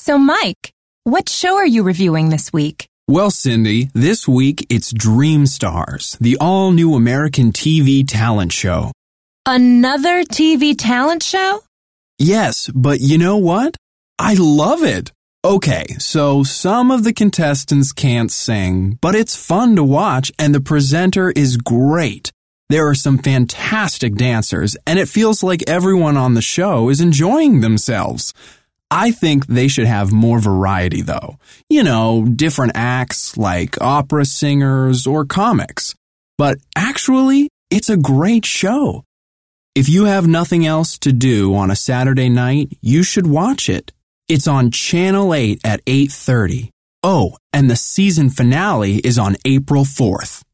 So, Mike, what show are you reviewing this week? Well, Cindy, this week it's Dream Stars, the all-new American TV talent show. Another TV talent show? Yes, but you know what? I love it. Okay, so some of the contestants can't sing, but it's fun to watch and the presenter is great. There are some fantastic dancers, and it feels like everyone on the show is enjoying themselves. I think they should have more variety, though. You know, different acts like opera singers or comics. But actually, it's a great show. If you have nothing else to do on a Saturday night, you should watch it. It's on Channel 8 at 8:30. Oh, and the season finale is on April 4th.